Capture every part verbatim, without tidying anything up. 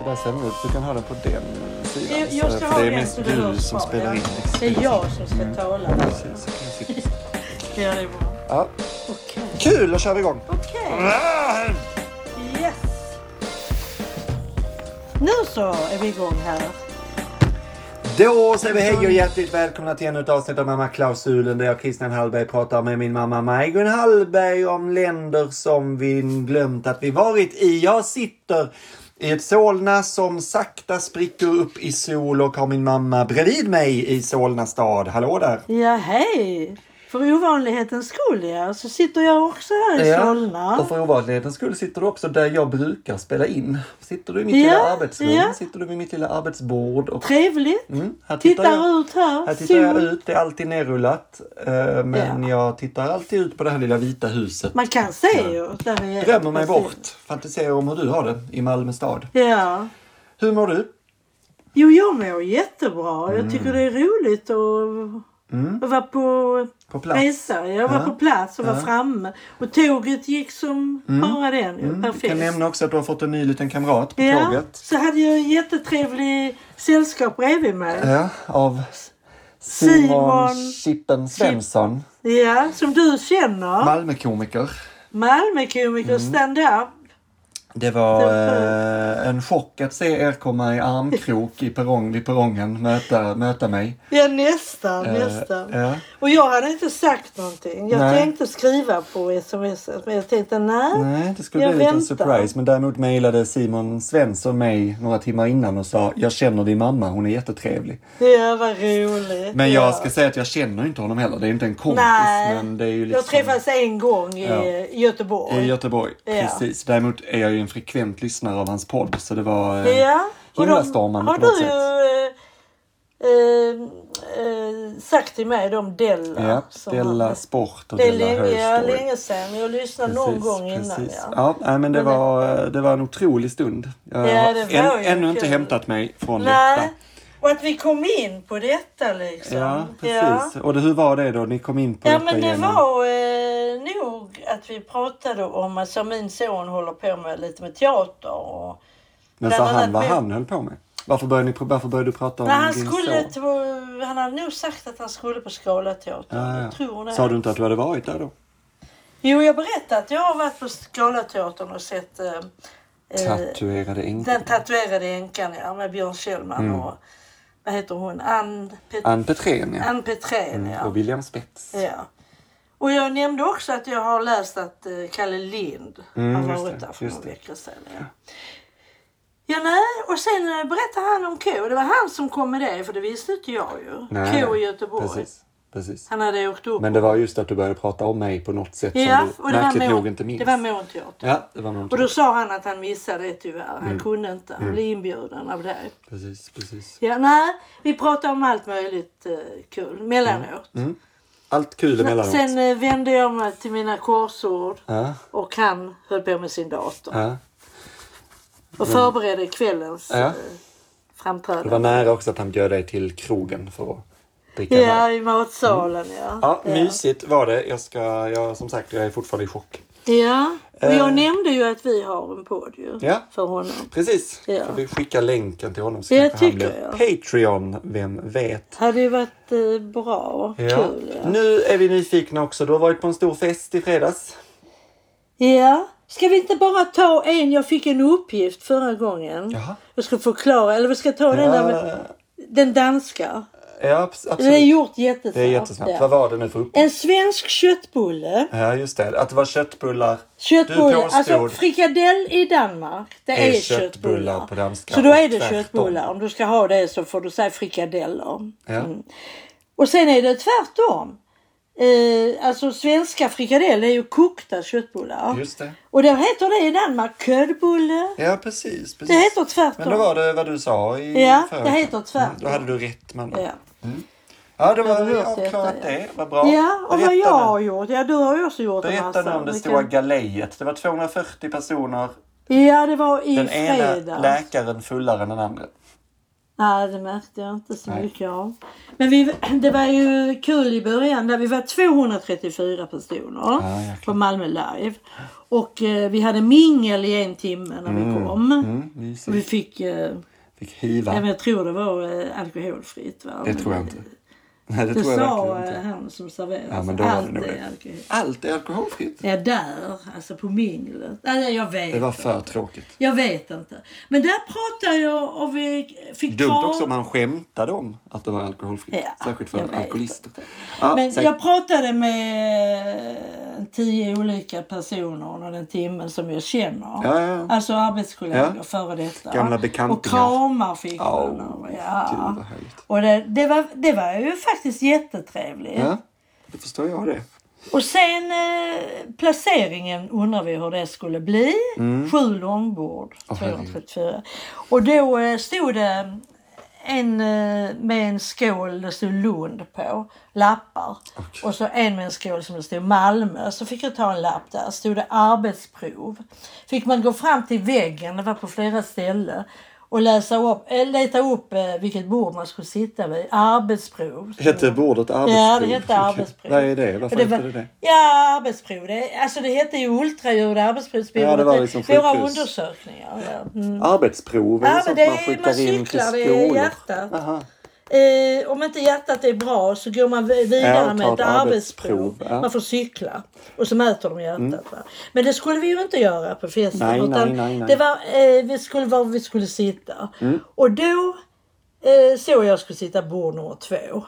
så där ser den ut. Du kan ha den på den sidan. Jag, jag ska för ha det är den mest så det du hörs som bra, spelar ja. in. Det är jag som ska mm. tala. Precis, så kan jag sitta. Ja, det är bra. Ja. Okej. Kul, då kör vi igång. Okej. Yes. Nu så är vi igång här. Då säger vi hej och hjärtligt välkomna till ännu ett avsnitt av Mamma Klausulen där jag, Christian Hallberg, pratar med min mamma Majgun Hallberg om länder som vi glömt att vi varit i. Jag sitter i ett Solna som sakta spricker upp i sol och har min mamma bredvid mig i Solna stad. Hallå där! Ja, hej! För ovanlighetens skull, ja, så sitter jag också här i ja, Solna. Och för ovanlighetens skull sitter du också där jag brukar spela in. Sitter du i mitt ja, lilla arbetsrum, ja. Sitter du vid mitt lilla arbetsbord. Och... Trevligt. Mm, här tittar tittar jag, ut här. Här tittar jag ut, det är alltid nerrullat. Men ja. jag tittar alltid ut på det här lilla vita huset. Man kan se ja. ju. Där vi är. Drömmer mig bort. Fantiserar om hur du har det i Malmö stad. Ja. Hur mår du? Jo, jag mår jättebra. Mm. Jag tycker det är roligt att... Mm. Jag var på, på plats. resa. Jag var ja. på plats och var ja. framme. Och tåget gick som mm. bara den. Mm. Perfekt. Jag kan nämna också att du har fått en ny liten kamrat på ja. tåget. Så hade jag en jättetrevlig sällskap bredvid mig. Ja, av Simon Chippen Svensson. Ja, som du känner. Malmökomiker. Malmökomiker, mm. stand-up. Det var eh, en chock att se er komma i armkrok i perrong, vid perrongen möta, möta mig. Ja, nästan, eh, nästan. Ja. Och jag hade inte sagt någonting. Jag nej. tänkte skriva på sms, men jag tänkte nej. Nej, det skulle bli en liten surprise. Men däremot mejlade Simon Svensson mig några timmar innan och sa, jag känner din mamma, hon är jättetrevlig. Ja, vad roligt. Men jag ja. ska säga att jag känner inte honom heller. Det är inte en kompis. Nej, men det är ju liksom... jag träffades en gång i ja. Göteborg. I Göteborg, ja. precis. Däremot är jag ju en frekvent lyssnare av hans podd. Så det var eh, ja. himlastormande på något sätt. Har du eh, eh, sagt till mig de Della? Ja, Della han, Sport och det Della Högstory. Det är länge, länge sedan. Jag lyssnade precis, någon gång innan. Precis. Ja, ja men det, men var, det var en otrolig stund. Jag ja, har det var än, ännu inte hämtat mig från Nej. detta. Och att vi kom in på detta liksom. Ja, precis. Ja. Och det, hur var det då? Ni kom in på ja, detta men det genom... var eh, nog att vi pratade om att alltså, min son håller på med lite med teater. Och men sa han vad med... han höll på med? Varför började, ni, varför började du prata om Nej, han din skulle son? Till, han hade nog sagt att han skulle på Scalateatern. Ja, ja. Jag tror det. Sa du inte att du hade varit där då? Jo, jag berättade att jag har varit på Scalateatern och sett... Eh, Tatuerade änkan. Den tatuerade änkan, ja, med Björn Kjellman mm. och... Vad heter hon? Ann, Pet- Ann Petrén, ja. Ann Petrén, ja. Mm, och William Spets. Ja. Och jag nämnde också att jag har läst att uh, Kalle Lind mm, har varit där för några veckor sedan. Ja. ja, nej. Och sen uh, berättade han om K. Det var han som kom med det, för det visste inte jag ju. Nej, K i Göteborg. Precis. Precis. Han hade åkt upp. Men det var just att du började prata om mig på något sätt ja, som du märkligt nog inte minns. Det var Månteater. Ja, det var Månteater. Och då sa han att han missade det tyvärr. Han mm. kunde inte. Han mm. blev inbjuden av det. Precis, precis. Ja, nej. Vi pratar om allt möjligt uh, kul. Mellanåt. Mm. Mm. Allt kul emellanåt. Sen uh, vände jag mig till mina korsord. Ja. Och han höll på med sin dator. Ja. Och förberedde kvällens ja. uh, framträdande. Det var nära också att han bjöd dig till krogen för att dricka ja, där. I matsalen, mm. ja. Ja, ja. mysigt var det. Jag ska, jag, som sagt, jag är fortfarande i chock. Ja, och jag uh, nämnde ju att vi har en podd ju, ja, för honom. Precis. Ja. Får vi skicka länken till honom så det kanske han blir jag. Patreon, vem vet. Hade ju varit uh, bra, ja. kul. Ja. Nu är vi nyfikna också. Du har varit på en stor fest i fredags. Ja. Ska vi inte bara ta en, jag fick en uppgift förra gången. Jaha. Jag ska förklara, eller vi ska ta ja. den där med, den danska. Ja, absolut. Det är gjort jättesnabbt. Det är jättesnabbt. Ja. Vad var det nu för uppgift? En svensk köttbulle. Ja, just det. Att det var köttbullar. Köttbullar. Du alltså frikadell i Danmark. Det är, är köttbullar. köttbullar på danska. Så då är det tvärtom. Köttbullar. Om du ska ha det så får du säga frikadeller. Ja. Mm. Och sen är det tvärtom. Eh, alltså svenska frikadeller är ju kokta köttbullar. Just det. Och det heter det i Danmark köttbulle. Ja, precis, precis. Det heter tvärtom. Men då var det vad du sa i ja, förut. det heter tvärtom. Mm, då hade du rätt, man. Ja. Mm. Ja, det var jag avklarat det. det. Vad bra. Ja, och vad jag har gjort. Ja, du har ju också gjort en massa. Berätta om det stora galejet. Det var tvåhundrafyrtio personer. Ja, det var i den fredags. Den ena läkaren fullare än den andra. Nej, det märkte jag inte så Nej. mycket av. Men vi, det var ju kul i början där vi var tvåhundratrettiofyra personer ah, på Malmö Live. Och eh, vi hade mingel i en timme när mm. vi kom. Mm, och vi fick... Eh, fick hiva. Ja, jag tror det var eh, alkoholfritt. Va? Det tror jag inte. Nej, det, det tror jag sa inte. han som serverade. Ja, men då allt, är är alkohol. allt är alkoholfritt? Ja, där. Alltså på minglet. Nej, jag vet det var för inte. tråkigt. Jag vet inte. Men där pratade jag och vi fick dumt krav... också om man skämtade om att det var alkoholfritt. Ja, särskilt för alkoholister. Ja, men säg... jag pratade med tio olika personer under den timmen som jag känner. Ja, ja. Alltså arbetskollegor ja. före detta. Gamla bekantingar. Och kramar fick oh, man. Ja. Gud, och det, det, var, det var ju faktiskt jättetrevligt. Ja, det förstår jag det. Och sen eh, placeringen undrar vi hur det skulle bli. Mm. Sju långbord. Oh, tvåhundratrettiofyra. Och då eh, stod det en eh, med en skål det stod Lund på. Lappar. Okay. Och så en med en skål som det stod Malmö. Så fick jag ta en lapp där. Stod det arbetsprov. Fick man gå fram till väggen. Det var på flera ställen. Och läsa upp, leta upp eh, vilket bord man skulle sitta vid. Arbetsprov. Hette bordet arbetsprov? Ja, det hette arbetsprov. Vad är det? Varför det var, hette det det? Ja, arbetsprov. Det, alltså det hette ju ultraljud arbetsprovsbordet. Ja, det var liksom våra undersökningar. Ja. Mm. Arbetsprov? Är ja, det så det, att man skickar man in till skolor? Det är hjärtat. Aha. Eh, om inte hjärtat är bra så går man vidare ja, med ett arbetsprov. arbetsprov. Ja. Man får cykla. Och så mäter de hjärtat. Mm. Va? Men det skulle vi ju inte göra på festen. Nej, utan nej, nej, nej. Det var, eh, vi skulle var vi skulle sitta. Mm. Och då eh, såg jag skulle sitta bord nummer två.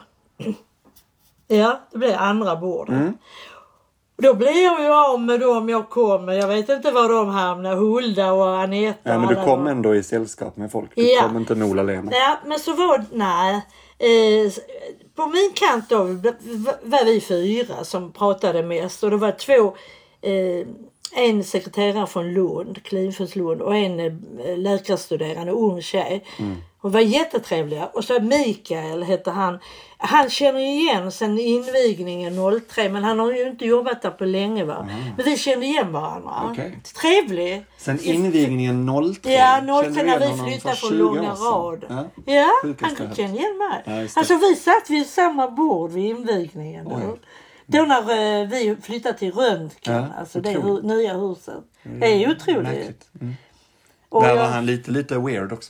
Ja, det blev andra bordet. Mm. Då blir jag ju av med dem jag kommer. Jag vet inte var de hamnar. Hulda och Aneta. Ja, men du kom ändå i sällskap med folk. Du ja. kom inte Nola Lena. Ja, men så var det... Nej. Eh, på min kant då var vi fyra som pratade mest. Och det var två... Eh, en sekreterare från Lund, Klinfors Lund. Och en eh, läkarstuderande, ung tjej. Mm. Hon var jättetrevliga. Och så Mikael hette han. Han känner ju igen sen invigningen noll tre. Men han har ju inte jobbat där på länge va. Mm. Men vi kände igen varandra. Okay. Trevlig. Sen invigningen noll tre? Ja, noll tre när vi flyttade från Långa rad. Ja, ja han kände igen mig. Ja, alltså vi satt vid samma bord vid invigningen. Då. Då när uh, vi flyttade till Röntgen. Ja, alltså det hu- nya huset. Mm. Det är otroligt. Mm. Och där var jag... han lite, lite weird också.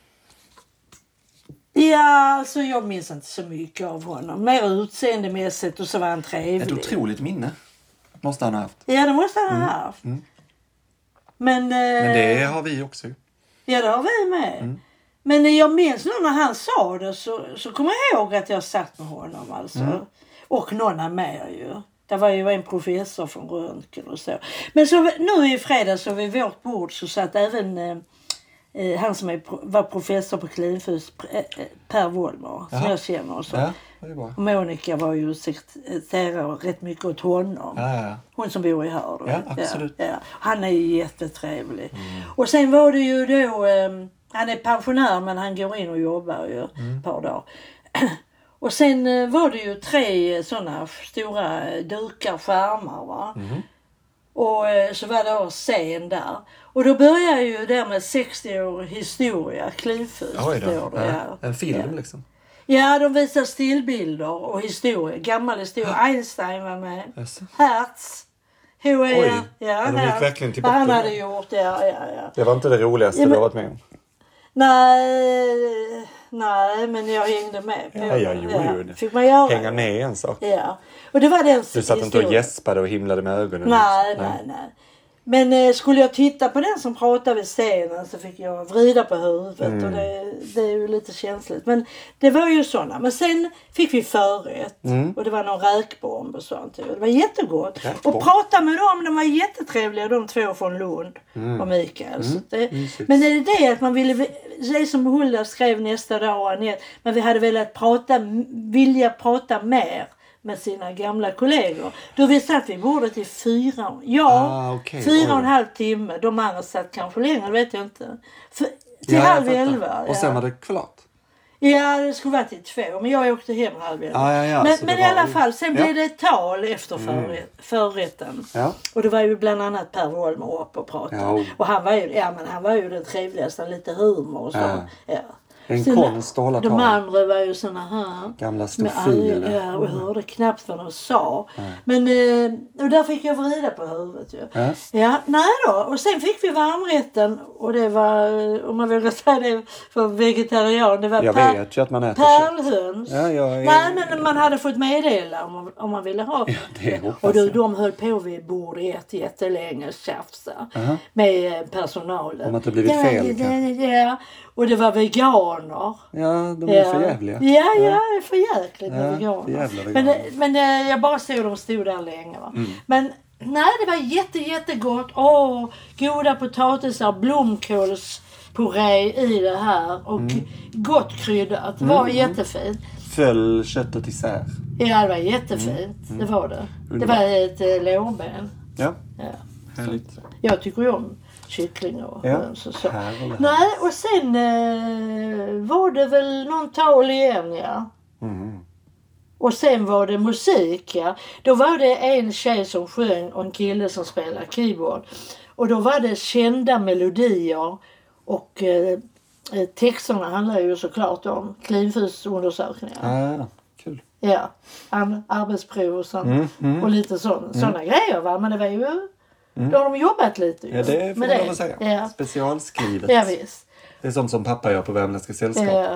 Ja, alltså jag minns inte så mycket av honom. Mer utseendemässigt och så var han trevlig. Ett otroligt minne måste han ha haft. Ja, det måste han ha mm. haft. Mm. Men, eh, Men det har vi också. Ja, det har vi med. Mm. Men jag minns nog när han sa det så, så kommer jag ihåg att jag satt med honom alltså. Mm. Och någon är med ju. Det var ju en professor från Röntgen och så. Men så nu i fredag så vid vårt bord så satt även... Eh, Eh, han som är, var professor på Klinfors, eh, Per Wollmer, som jag känner. Och, så. Ja, det är bra. Och Monica var ju sekreterare rätt mycket åt honom. Ja, ja. Hon som bor i här. Ja, absolut. Ja, ja. Han är ju jättetrevlig. Mm. Och sen var det ju då, eh, han är pensionär men han går in och jobbar ju mm. ett par dagar. Och sen eh, var det ju tre sådana stora dukar, skärmar va. Mm. Och eh, så var det scen där. Och då började ju där med sextio år historia, Klinfors. Oj då. Ja. Ja. En film ja. liksom. Ja, de visar stillbilder och historia, gammal historia. Einstein var med. Yes. Hertz. H E. Oj, ja, de gick verkligen tillbaka. Han hade gjort, ja, ja, ja. Det var inte det roligaste ja, men... du har varit med om. Nej, nej, men jag hängde med på ja, jag gjorde ja. det. Fick man göra hänga med i en sak. Ja. Och det var den du satt inte och gäspade och himlade med ögonen. Nej, nej, nej. nej. Men eh, skulle jag titta på den som pratade vid scenen så fick jag vrida på huvudet. Mm. Och det, det är ju lite känsligt. Men det var ju sådana. Men sen fick vi förrätt. Mm. Och det var någon räkbomb och sånt. Det var jättegott. Räkbomb. Och prata med dem. De var jättetrevliga. De två från Lund mm. och Mikael. Mm. Så det, men är det det att man ville... Det som Hulda skrev nästa dag och Anette. Men vi hade velat prata... Vilja prata mer med sina gamla kollegor. Då vi satt vid bordet i fyra, ja, ah, okay. fyra och en halv timme. De andra satt kanske längre, vet jag inte. För, till ja, halv elva. Och sen var det klart? Ja, det skulle vara till två. Men jag åkte hem halv elva. Ah, ja, ja, men men i alla fall, sen ja. blev det ett tal efter förrätt, förrätten. Ja. Och det var ju bland annat Per Wollmer upp och pratade. Ja. Och han var ju, ja, men han var ju den trevligaste, lite humor och så. Ja. Ja. Det är en Sen, konst att hålla de tal. andra var ju såna här. Gamla Med stofiler. ja, och hörde knappt vad de sa. Nej. Men eh, och där fick jag vrida på huvudet ju. Ja. Ja, nej då. Och sen fick vi varmrätten. Och det var, om man vill säga det för vegetarian, det var Jag per, vet ju att man äter kött. pärlhöns. Ja, jag är... Nej, men man hade fått meddela om, om man ville ha. Ja, det hoppas och då, jag. de höll på vid bordet jätte, jättelänge och tjafsa Aha. med personalen. Om att det blivit ja, fel, Ja, kanske. ja, och det var veganer. Ja, de är Ja. för jävliga. Ja, ja, det är för jäkligt med Ja, veganer. för jävla Men, veganer. det- men det, jag bara såg dem stod där länge. Va? Mm. Men nej, det var jätte, jättegott. Åh, goda potatisar, blomkålspuré i det här. Och Mm. gott kryddat. Det var jättefint. Föll köttet isär. Ja, det var jättefint. Det var det. Det var ett eh, lårben. Ja, Ja. härligt. Jag tycker ju om kyckling och Ja, höns och så. härligt. Nej, och sen eh, var det väl någon tal igen, ja. Mm. Och sen var det musik, ja. Då var det en tjej som sjöng och en kille som spelade keyboard. Och då var det kända melodier. Och eh, texterna handlar ju såklart om klinfusundersökningar. Ah, kul. Ja, an, arbetsprov och sånt. Mm, mm. Och lite sådana såna grejer, va. Men det var ju... Då har de jobbat lite ju. Ja, det får med man det. väl säga. Ja. Specialskrivet. Ja, visst. Det är sånt som pappa gör på Värmländska sällskap. Ja.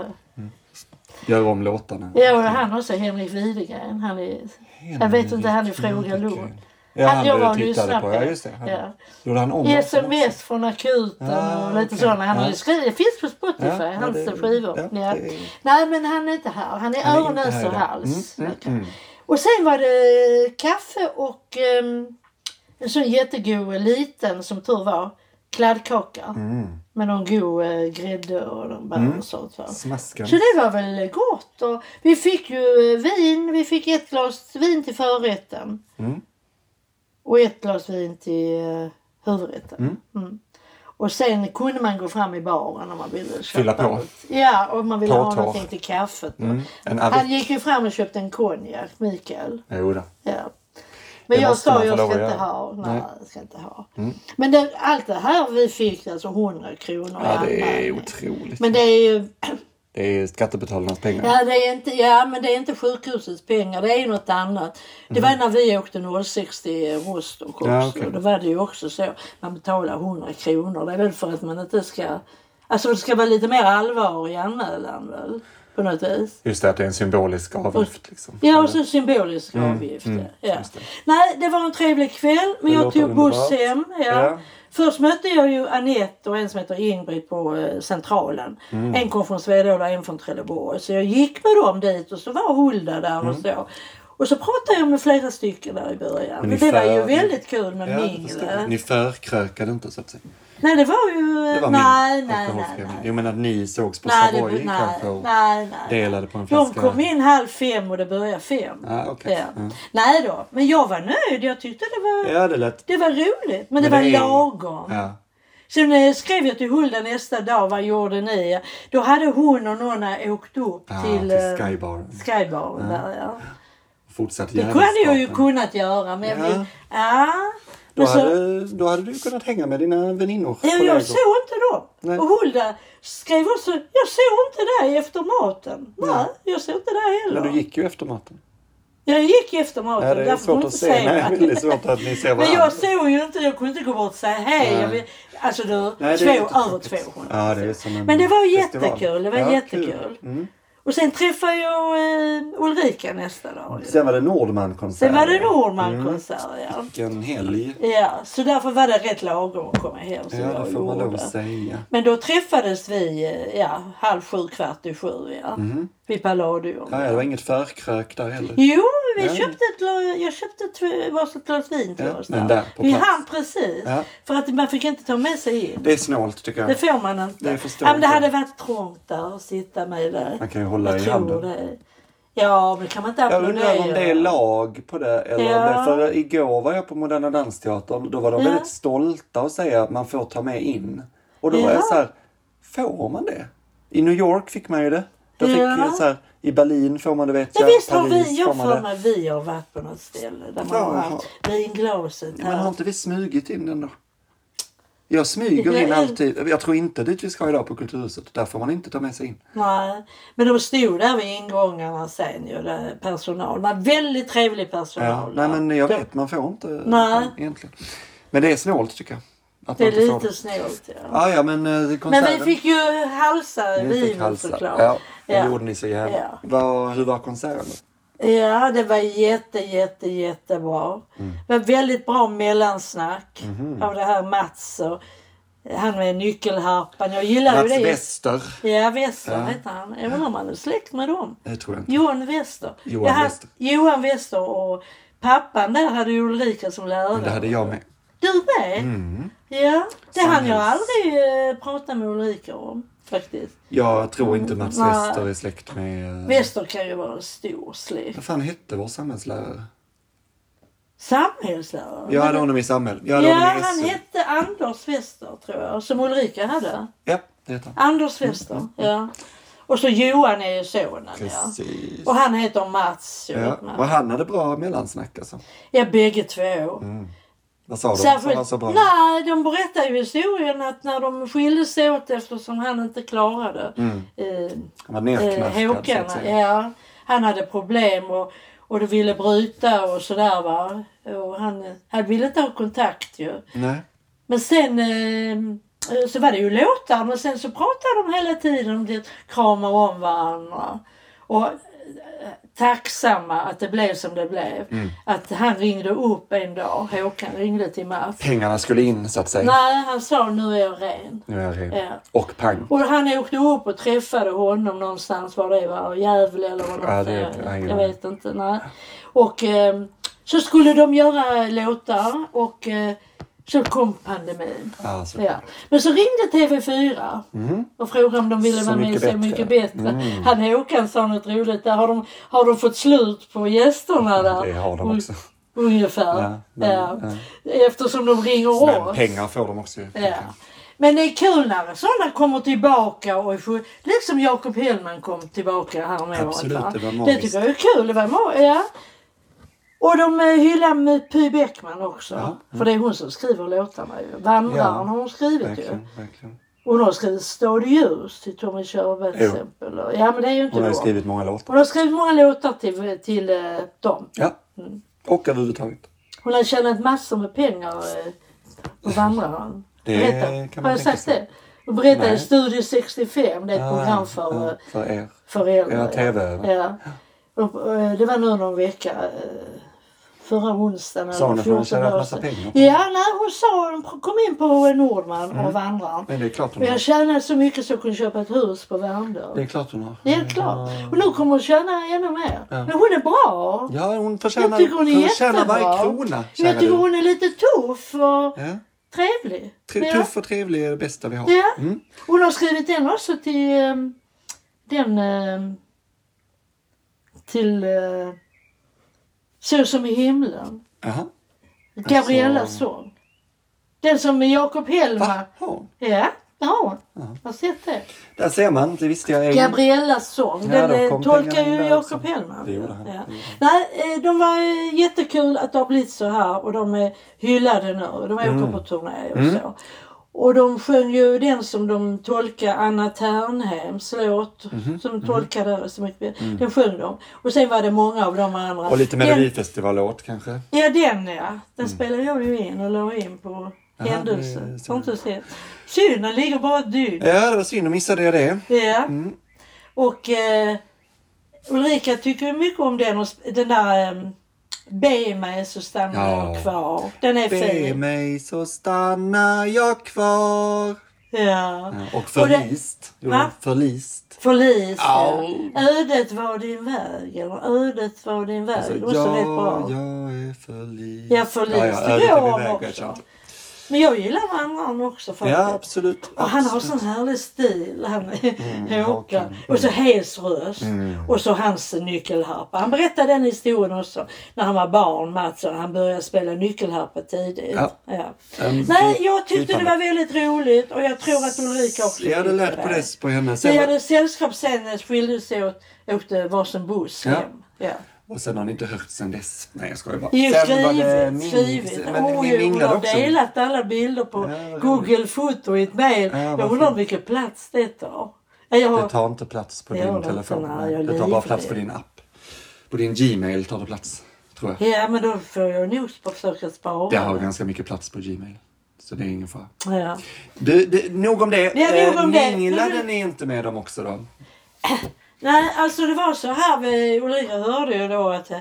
Gör om låtarna. Ja, och han också, Henrik Widegren. Han är, jag vet inte, han är Fråga Lund. Ja, Han han jag var du och tittade lyssnade på. på. Ja, just det. Han, Ja. Gjorde han om S M låten S från akuten Ah, och lite okej. sådana. Han har Ja. ju skrivit, det finns på Spotify, Ja, ja, hans det- skivor. ja, Ja. det är- Nej, men han är inte här. Han är Han är öron, inte här näsa och idag. hals. Mm, mm, mm. Och sen var det kaffe och um, en sån jättegod liten, som tur var, kladdkaka. Mm. Med någon god uh, grädde och någon bär och sånt. Va? Smaskan. Så det var väl gott. Och vi fick ju eh, vin. Vi fick ett glas vin till förrätten. Mm. Och ett glas vin till uh, huvudrätten. Mm. Mm. Och sen kunde man gå fram i baren om man ville köpa. Fylla på. något. Ja, och man ville På ha torr. någonting till kaffet. då. Mm. En Han avec. gick ju fram och köpte en konjak, Mikael. Jo då. Ja. Men Det jag måste sa man få jag lov ska att inte göra. ha. Nej, Nej. jag ska inte ha. Mm. Men det, allt det här vi fick, alltså hundra kronor. Ja, det är anmälning. otroligt. Men det är ju... Det är skattebetalarnas pengar. Ja, det är inte, ja, men det är inte sjukhusets pengar. Det är ju något annat. Det var när vi åkte noll sex till Rostock också. Ja, okej. Då var det ju också så. Man betalar hundra kronor. Det är väl för att man inte ska... Alltså det ska vara lite mer allvar i anmälan väl? På något vis. Just det, att det är en symbolisk avgift. Liksom. Ja, och så symbolisk Mm, avgift. mm, ja. just det. Nej, det var en trevlig kväll. Men Det jag låter tog buss underbart. hem. Ja. Ja. Först mötte jag ju Anette och en som heter Ingrid på eh, Centralen. Mm. En kom från Svedala och en från Trelleborg. Så jag gick med dem dit och så var Hulda där Mm. och så. Och så pratade jag med flera stycken där i början. Men ni För det var för- ju väldigt kul med Ja, jag förstår. mingel. Ni förkrökade inte så att säga. Nej, det var ju... Det var nej, min nej, nej, alkoholförening. nej. Jag menar att ni sågs på Nej, det, Savoy nej, kanske och nej, nej. delade på en De flaska. kom in halv fem och det började fem. Ah, okej. Ja. Ja. Nej då, men jag var nöjd. Jag tyckte det var, Ja, det lät... det var roligt. Men, det Men var det är- lagom. Ja. Sen eh, skrev jag till Hulda nästa dag, vad gjorde ni? Då hade hon och Nonna åkt upp Ja, till, till eh, Skybaren. Skybaren där, ja. Fortsatt Det kunde jag ju jävelskapen. kunnat göra, men jag Ja. vill, ja. Då Men så, hade, då hade du kunnat hänga med dina väninnor. ja, kollegor. jag såg inte dem. Nej. Och Hulda skrev också, jag såg inte dig efter maten. Nej, Nej. jag såg inte dig heller. Men du gick ju efter maten. Jag gick efter maten. Ja, det är därför kunde svårt jag att inte se. Nej, mig. det är svårt att ni ser Men varandra. jag såg ju inte, jag kunde inte gå bort och säga hej. Nej. Jag vill, alltså du, Nej, det är två, jättetråkigt. över tvåhundra. Ja, det är som en Men det var festival. jättekul, det var Ja, jättekul. kul. Mm. Och sen träffade jag eh, Ulrika nästa dag. Sen var det Nordman-konsert. Sen var det Nordman-konsert, ja. Vilken helg. Ja, så därför var det rätt lagom att komma hem. Så Ja, jag det får man lov gjorde. att säga. Men då träffades vi, eh, ja, halv sju, kvart i sju, ja. Mhm. Vid Palladium. Ja, det var inget förkrök där heller. Jo, vi Ja. köpte ett, glas- jag köpte ett varsitt glas vin till Ja, oss. men där på vi plats. hann precis. Ja. För att man fick inte ta med sig in. Det är snålt tycker jag. Det får man inte. Det förstår ja, men det jag. hade varit trångt där att sitta med det. Man kan ju hålla jag i tror handen. det. Ja, men kan man inte Jag applådera? undrar om det är lag på det. Eller Ja. om det, för igår var jag på Moderna Dansteatern. Då var de Ja. väldigt stolta och säga att man får ta med in. Och då var Ja. jag så här, får man det? I New York fick man ju det. Då fick Ja. jag så här, i Berlin får man det vet Ja, jag. visst har vi, Paris får jag man för det. mig vi har varit på något ställe där man Ja, har ja. haft vinglaset Men har här. inte vi smugit in den då? Jag smyger in alltid. Jag tror inte dit vi ska idag på Kulturhuset. Där får man inte ta med sig in. Nej, men de stod där vid ingångarna sen ju, det personal. Men väldigt trevlig personal. Ja, nej men jag vet, man får inte nej. egentligen. Men det är snålt tycker jag. Att det är lite får snålt, ja. Ah, ja, men uh, Men vi fick ju halsa vin såklart. Ja, det ja. gjorde ni så gärna. Ja. Var, hur var konserten då? Ja, det var jätte, jätte, jättebra. Mm. Det var väldigt bra mellansnack mm. av det här Mats och han med nyckelharpan. Jag gillar Mats ju det. Wester. Ja, Wester ja. heter han. Jag undrar om han är släkt med dem. Det tror jag inte. Johan Wester. Johan jag Wester. Hade, Johan Wester och pappan där hade ju Ulrika som lärare. Men det hade jag med. Du med? Mm. Ja, det hann jag aldrig uh, prata med Ulrika om. Faktiskt. Jag tror inte Mats mm. Wester är släkt med... Uh... Wester kan ju vara en stor släkt. Vad fan hette vår samhällslärare? Samhällslärare? Jag hade honom i samhäll. Jag ja, han hette Anders Wester tror jag. Som Ulrika hade. Ja, det heter han. Anders Wester, mm. ja. Och så Johan är ju sonen. Precis. Ja. Och han heter Mats. Ja. Och han hade bra mellansnack alltså. Ja, bägge två. Mm. Vad sa de? Särskilt, var så bra? Nej, de berättade ju historien att när de skildes åt eftersom han inte klarade mm. eh, han var nerknarkad, eh, Håkan. Ja, han hade problem och, och det ville bryta och sådär va. Och han, han ville inte ha kontakt ju. Nej. Men sen eh, så var det ju låtar men sen så pratade de hela tiden om det, kramar om varandra. Och tacksamma att det blev som det blev. Mm. Att han ringde upp en dag. Håkan ringde till Mats. Pengarna skulle in så att säga. Nej, han sa nu är jag ren. Nu är jag ren. Ja. Och pang. Och han åkte upp och träffade honom någonstans. Var det var Gävle eller vad ja, det är. Jag vet inte. Nej. Och eh, så skulle de göra låtar och eh, så kom pandemin. Ja, så. Ja. Men så ringde T V fyra mm. och frågade om de ville så vara med Så mycket bättre. Mm. Han Håkan sa något roligt där. Har de, har de fått slut på gästerna där? Det har de också. Ungefär. Ja, men, ja. Ja. Eftersom de ringer men oss. Pengar får de också. Ja. Men det är kul när sådana kommer tillbaka. Och liksom Jakob Hellman kom tillbaka här med. Absolut, det var magiskt. Det tycker jag är kul. Det var magiskt. Ja. Och de hyllar med Py Bäckman också. Ja, ja. För det är hon som skriver låtarna ju. Vandraren ja, har hon skrivit verkligen, ju. Verkligen. Och hon har skrivit Stad i ljus till Tommy Körberg till exempel. Ja, men det är ju inte hon har bra. skrivit många låtar. Hon har skrivit många låtar till, till uh, dem. Ja, mm. Och överhuvudtaget. Hon har tjänat massor med pengar uh, på Vandraren. Det Berätta. kan man har jag sagt sig. det? Hon berättade i Studio sextiofem. Det är ett ja, program för, ja, för er. För er. Era tv. Ja. Ja. Och, uh, det var nu någon vecka... Uh, förra onsdagen. Sa hon att hon tjänat massa pengar? Ja, nej, hon sa hon kom in på Nordman mm. och Vandraren. Men det är klart hon har. Jag tjänade så mycket så hon kunde köpa ett hus på Värmdö. Det är klart hon har. Det är klart. Och nu kommer hon tjäna ännu mer. Ja. Men hon är bra. Ja, hon förtjänar, jag tycker hon är förtjänar varje krona. Men jag tycker du. Hon är lite tuff och ja. trevlig. Tre, tuff och trevlig är det bästa vi har. Ja. Mm. Hon har skrivit den också till um, den um, till uh, Så som i himlen. Aha. Gabriellas alltså... sång. Den som är Jakob Hellman. Va? Har ja, det har hon. Ja. Jag har sett det. Där ser man, det visste jag. Gabriellas sång. Ja, den tolkar ju Jakob Hellman. Det gjorde han. Ja. Nej, de var jättekul att det har blivit så här. Och de är hyllade nu. De åker mm. på turné och mm. så. Och de sjöng ju den som de tolkade Anna Ternhems låt. Mm-hmm. Som de tolkade mm-hmm. så mycket. Mm. Den sjöng de. Och sen var det många av de andra. Och lite Melodifestivallåt kanske? Ja, den ja. Den mm. spelade jag ju in och la in på händelsen. Har inte sett. Synd, den ligger bara ett dygn. Ja, det var synd. Då missade jag det. Ja. Mm. Och eh, Ulrika tycker mycket om den. Och den där... Eh, Be mig så stannar ja. jag kvar. Den är Be fin. Be mig så stannar jag kvar. Ja. ja. Och förlist. Och det, jo, förlist. Förlist, ja. Ödet var din väg. Eller ödet var din väg. Alltså, det var ja, så rätt bra. jag är förlist. Ja, förlist. Ja, ja, ödet är min väg, också. Men jag gillar Vandraren också faktiskt. Ja, absolut. Och han absolut. har sån härlig stil. Han är mm, Håkan. Mm. Och så hes röst. Mm. Och så hans nyckelharpa. Han berättade den historien också. När han var barn, Mats. Och han började spela nyckelharpa tidigt. Ja. Ja. Um, Nej, jag tyckte det, det var väldigt roligt. Och jag tror att Ulrika också jag hade lärt på det på henne. Vi hade sällskap sen skildes sig och åkte varsin buss ja. hem. Ja. Och sen har ni inte hört sen dess. Nej, jag skojar bara. Jo, sen skrivit, var det min... skrivit. Men Oj, vi minglade har också. delat alla bilder på ja, Google Foto i ett mejl. Ja, jag undrar vilken plats det tar. Jag har... Det tar inte plats på jag din telefon. Inte, nej, det tar bara plats på din app. På din Gmail tar det plats, tror jag. Ja, men då får jag nog försöka spara. Det har ganska mycket plats på Gmail. Så det är ingen fara. Ja. Du, det, nog om det. Ja, nog om det. Minglade ni inte med dem också då? Nej, alltså det var så här. Vi, Ulrika hörde ju då att, eh,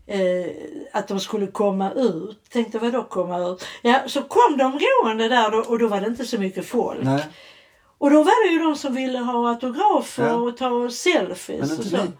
att de skulle komma ut. Tänkte vad då komma ut? Ja, så kom de gående där då, och då var det inte så mycket folk. Nej. Och då var det ju de som ville ha autografer Ja. och ta selfies. Men inte och så. ni?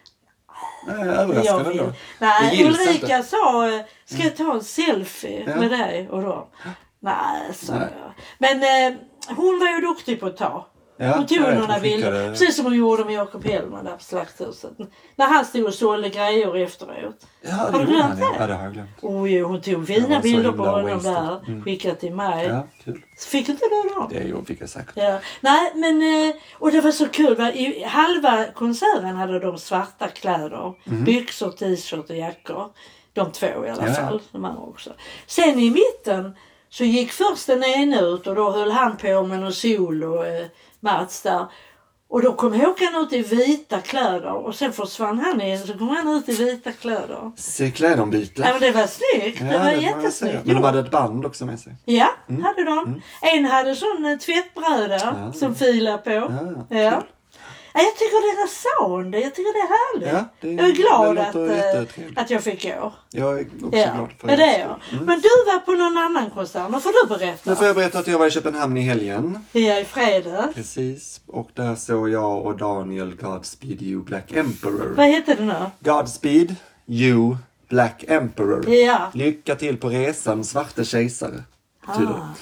Nej, överraskande vill. då. Nej, Ulrika sa, ska jag ta en selfie Ja. med dig och dem? Nej, sa Nej. jag. Men eh, hon var ju duktig på att ta. Ja, hon tog jag vet, några hon bilder, skickade- precis som hon gjorde med Jakob Hellman där på Slakthuset. När han stod och sålde grejer efteråt. Ja, Har det du gjorde glömt han, det? ja. Ja, det har jag glömt. Oj, hon tog Det var fina så bilder på himla honom wasted. där. Mm. Skickat till mig. Ja, kul. Fick inte du dem? Det fick jag säkert. Ja. Nej, men eh, och det var så kul. Va? I halva konserten hade de svarta kläder. Mm. Byxor, t-shirt och jackor. De två i alla Ja. fall. De andra också. Sen i mitten så gick först den ena ut och då höll han på med någon sol och eh, Mats där. Och då kom Håkan ut i vita kläder och sen försvann han igen så kom han ut i vita kläder. Se klädombyte. Ja, men det var snyggt. Ja, det var får man säga. jättesnyggt. Men de Ja. hade ett band också med sig. Ja, hade de. En hade sån eh, tvättbräda Ja. som filar på. Ja, Ja. kul. Ja, jag tycker deras sound, jag tycker det är härligt. Ja, det- jag är glad det att, låter eh, jättetrevligt. att jag fick gå. Jag är också Ja, glad för ja, det är jag. Mm. Men du var på någon annan konsert, nu får du berätta. Nu får jag berätta att jag var i Köpenhamn i helgen. Ja, i fredags. Precis. Och där såg jag och Daniel Godspeed You Black Emperor. Vad heter det nu? Godspeed You Black Emperor. Ja. Lycka till på resan, svarte kejsare. Betyder Ah.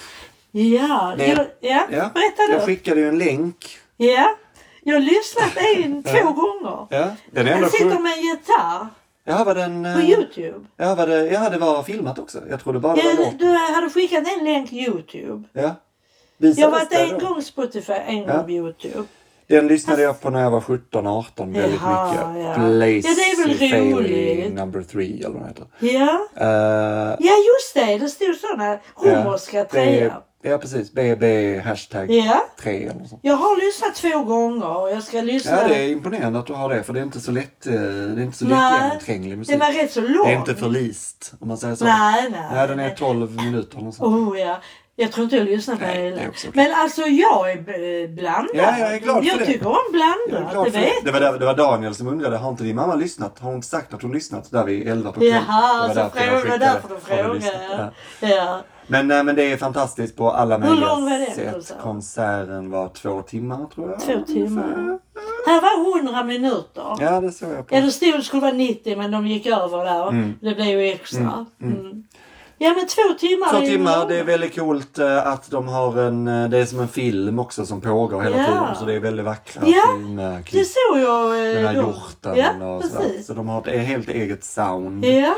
Ja, det. jag, ja. Ja, berätta jag du. skickade ju en länk. Ja, jag har lyssnat en, två gånger. Ja, den är ändå Han sitter sjuk. med en gitarr Ja, var den... på eh, YouTube. Ja, var det, ja, det var filmat också. Jag trodde bara det var Ja, låt. du hade skickat en länk YouTube. Ja. Visades Jag har varit det en då? gång Spotify, en Ja. gång YouTube. Den lyssnade jag på när jag var sjutton arton väldigt Jaha, mycket. ja. Place Ja, det är väl Failing roligt. number three eller vad det heter. Ja. Uh, Ja, just det. Det stod sådana romerska tröjor. Ja, precis. B B hashtag Ja. tre eller så. Jag har lyssnat två gånger och jag ska lyssna. Ja, det är imponerande att du har det. För det är inte så lätt, eh, det är inte så Nej, lättgenomtränglig musik. Den var rätt så lång. Det är inte för list, om man säger så. Nej, nej. Ja, den är tolv minuter eller så. Oh, ja. Jag tror inte jag lyssnar på Nej, det. det är också okej. Men alltså jag är b- blandad. Ja, jag är glad för jag det. tycker om Jag är blandat. glad Det för vet det. Det, var där, det var Daniel som undrade, har inte din mamma lyssnat? Har hon inte sagt att hon lyssnat där vid elva på kvällen? Jaha, Det så var därför jag fråga, skickade, därför du har du lyssnat? frågar. Ja. Ja. Men, nej, men det är fantastiskt på alla Hur möjliga lång var den sätt. konserten? Konserten var två timmar tror jag. Två timmar. Här var hundra minuter. Ja, det såg jag på. Ja, det stod det skulle vara nittio men de gick över där. Mm. Det blev ju extra. Mm. Ja, men två timmar. Två är ju timmar, långt. det är väldigt coolt eh, att de har en, eh, det är som en film också som pågår hela Ja. tiden. Så det är väldigt vackra Ja, filmer, Det klipp, såg jag den eh, här då. hjorten Ja, och sådär. precis. Så de har ett helt eget sound. Ja.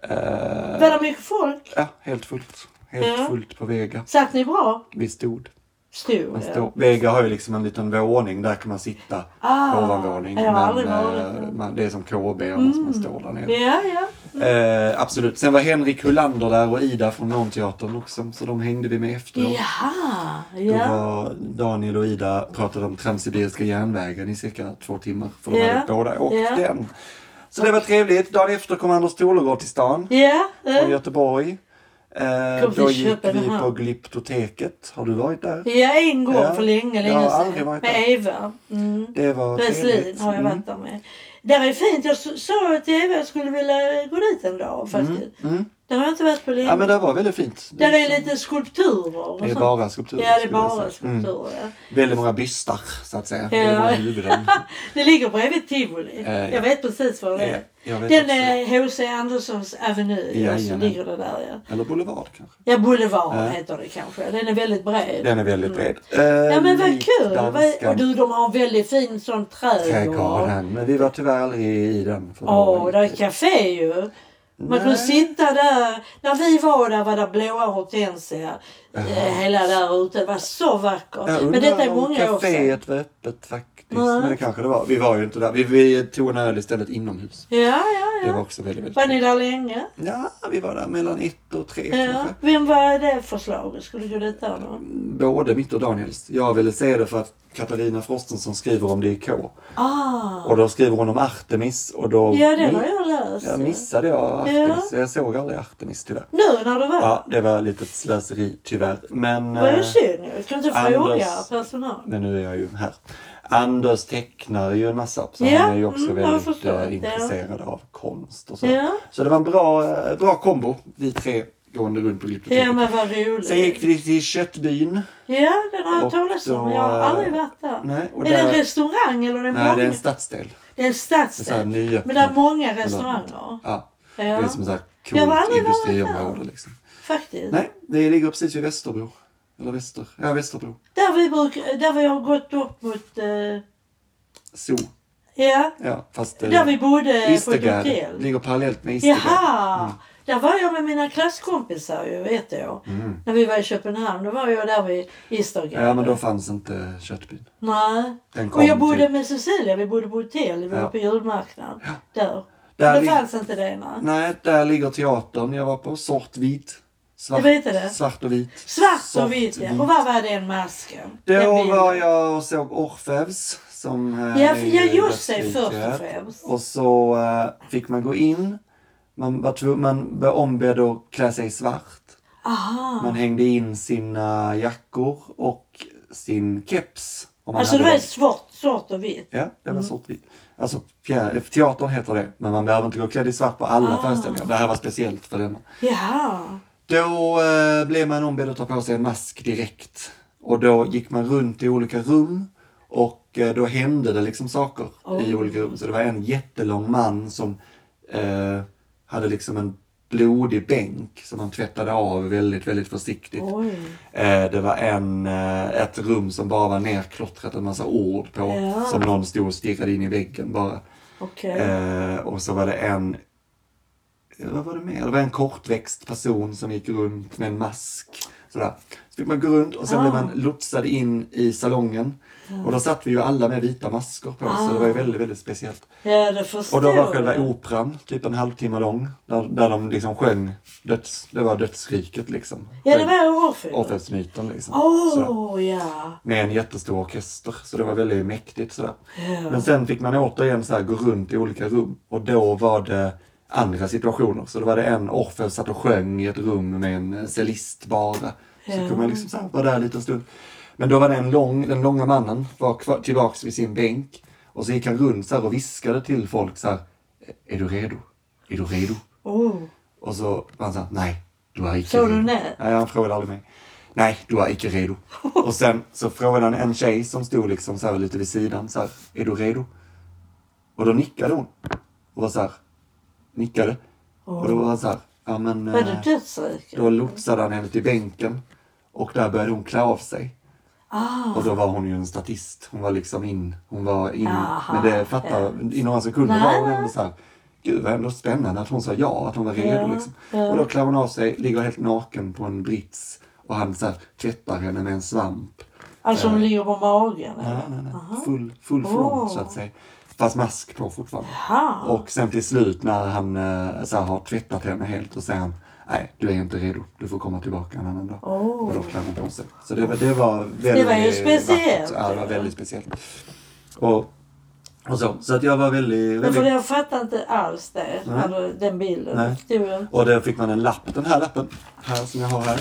Eh, Var det mycket folk? ja, helt fullt. Helt Ja. fullt på Vega. Satt ni bra? Vi stod. Stod, Man ja. står. Vega har ju liksom en liten våning, där kan man sitta. Ah, ovanvåning. jag har Men aldrig varit eh, där. man, det är som K B om man står där nere. Ja, ja. Eh, absolut. Sen var Henrik Hullander där och Ida från Månteatern också. Så de hängde vi med efteråt. Jaha, Då ja. var Daniel och Ida pratade om Transsibiriska järnvägen i cirka två timmar. För de Ja. hade båda åkt Ja. den. Så det var trevligt. Dagen efter kom Anders Tolegård till stan. Ja, Från eh. Göteborg. Eh, Kom till då gick vi Köpenhamn. på Glyptoteket. Har du varit där? ja, en gång Ja. för länge, Jag har länge aldrig sedan. varit Med där. Eva. Mm. Det var Breslin trevligt. har jag Mm. varit där med. Där är fint. Jag s- sa till Eva att jag skulle vilja gå dit en dag faktiskt. Mm. Där har jag inte varit på länge. Ja, men det var väldigt fint. Där är som- lite skulpturer. och Det är sånt. bara skulpturer. Ja, det är skulle jag bara säga. Mm. skulpturer. Ja. Väldigt många bystar så att säga. Ja. Väldigt många huvuden. Det ligger bredvid Tivoli. Ja, ja. Jag vet precis var det är. Ja, jag vet Den också. är H C Anderssons Avenue. Ja, så Jajamän. ligger det där, ja. Eller Boulevard kanske. Ja, Boulevard Ja. heter det kanske. Den är väldigt bred. Den är väldigt bred. Ja, men vad Eh, kul. likt Vad- danskan Och du, de har väldigt fin sån trädgård. trädgården. Men vi var tyvärr aldrig i den. för det Åh, var där är inte- café ju. Man kunde sitta där. När vi var där var det blåa hortensia. Eh, hela där ute. Det var så vackert. Men detta är många år sedan. Kaféet var öppet faktiskt. Mm. Men det kanske det var. Vi var ju inte där. Vi, vi tog en öl istället inomhus. Ja, ja, ja. Det var också väldigt, väldigt Var ni där länge? Ja, vi var där mellan ett och tre ja. kanske. Vem var det förslaget? Skulle du det där då? Både mitt och Daniels. Jag ville se det för att Katarina Frostenson skriver om det i K. Ah. Och då skriver hon om Artemis. Och då, ja, det har jag läst. Jag missade jag Artemis. Ja. Jag såg aldrig Artemis tyvärr. Nu när du var? Ja, det var lite ett slöseri tyvärr. Men... Vad är det synd? Jag kan inte fråga personal. Men nu är jag ju här. Anders tecknar ju en massa. Så ja. han är ju också mm, väldigt äh, intresserad ja. av konst och så. Ja. Så det var en bra, bra kombo. Vi tre gående runt på biblioteket. Ja, men vad roligt. Sen gick vi till Köttbyn. Ja, den har jag talat om. Jag har aldrig varit där. Nej, och är där, det en restaurang eller är det nej, många? det är en stadsdel. Det är en stadsdel. Det är men det är många restauranger. Ja. ja. Det är som ett coolt industriområde liksom. Faktiskt. Nej, det ligger precis vid Västerbro. Eller Väster. Ja, Västerbro. Där vi, bruk, där vi har gått upp mot... Eh... Så. Ja. Ja, fast... Där vi bodde Istergärd. på ett hotell. Ligger parallellt med Istergärd. Jaha! Mm. Där var jag med mina klasskompisar ju, vet jag. Mm. När vi var i Köpenhamn, då var jag där vid Istergärd. Ja, men då fanns inte Köttbyn. Nej. Och jag bodde till... med Cecilia, vi bodde på hotell, vi var ja. på julmarknaden. Ja. Där. där det lig... fanns inte det, nej. Nej, där ligger teatern. Jag var på Sort-Vit. Svart, jag vet det. Svart och vit. Svart Sort och vit, ja. Och vad var den masken? Då den var jag och såg Orfeus. Som ja, för jag just det först och främst. Och så uh, fick man gå in. Man var, tv- man var ombedd att klä sig i svart. Aha. Man hängde in sina jackor och sin keps. Om man alltså det var svart, svart och vitt? Ja, det var mm. svart och vitt. Alltså teatern heter det. Men man behöver inte gå klädd i svart på alla ah. föreställningar. Det här var speciellt för denna. Ja. Då eh, blev man ombedd att ta på sig en mask direkt. Och då gick man runt i olika rum. Och eh, då hände det liksom saker oh. i olika rum. Så det var en jättelång man som eh, hade liksom en blodig bänk som han tvättade av väldigt, väldigt försiktigt. Eh, det var en, eh, ett rum som bara var nerklottrat, en massa ord på. Ja. Som någon stod och stirrade in i väggen bara. Okay. Eh, och så var det en, vad var det mer? Det var en kortväxt person som gick runt med en mask. Sådär. Så fick man gå runt och sen ah. blev man lotsad in i salongen. Mm. Och då satt vi ju alla med vita masker på oss. Ah. Så det var ju väldigt, väldigt speciellt. Ja, det förstår och då var själva operan typ en halvtimme lång. Där, där de liksom sjöng döds, det var dödsriket liksom. Ja, det var Orfeus. Orfeusmyten liksom. Åh, oh, ja. Med en jättestor orkester. Så det var väldigt mäktigt sådär. Ja. Men sen fick man återigen så här gå runt i olika rum. Och då var det andra situationer. Så då var det en Orfeus satt och sjöng i ett rum med en cellist bara. Så ja. kunde man liksom så här, vara där en liten stund. Men då var det en lång, den långa mannen var kvar, tillbaks vid sin bänk. Och så gick han runt så här och viskade till folk så här: är du redo? Är du redo? Oh. Och så var han så här: nej, du är inte så redo. Du nej? Nej, han frågade aldrig mig. Nej, du är inte redo. Och sen så frågade han en tjej som stod liksom så här lite vid sidan så här: är du redo? Och då nickade hon. Och var så här, nickade. Oh. Och då var han så här: ja men... Var det dödsrik? Då lotsade han henne till bänken. Och där började hon klä av sig. Ah. Och då var hon ju en statist. Hon var liksom in. Hon var in. Aha, men det fattar ja. I några sekunder var hon ändå så här: gud vad ändå spännande att hon sa ja. Att hon var redo ja, liksom. Ja. Och då klär hon av sig. Ligger helt naken på en brits. Och han så här tvättar henne med en svamp. Alltså hon eh. ligger på magen? Nej, nej, nej. Full, full oh. front så att säga. Fast mask på fortfarande. Aha. Och sen till slut när han så här, har tvättat henne helt och säger han: nej, du är inte redo. Du får komma tillbaka en annan dag. Oh. Och då klär hon på sig. Så det, det var väldigt... Det var ju speciellt. Ja, det var väldigt speciellt. Och, och så. Så att jag var väldigt... väldigt... Men för jag fattar inte alls det. Alltså, den bilden. Nej. Och då fick man en lapp. Den här lappen. Här som jag har här.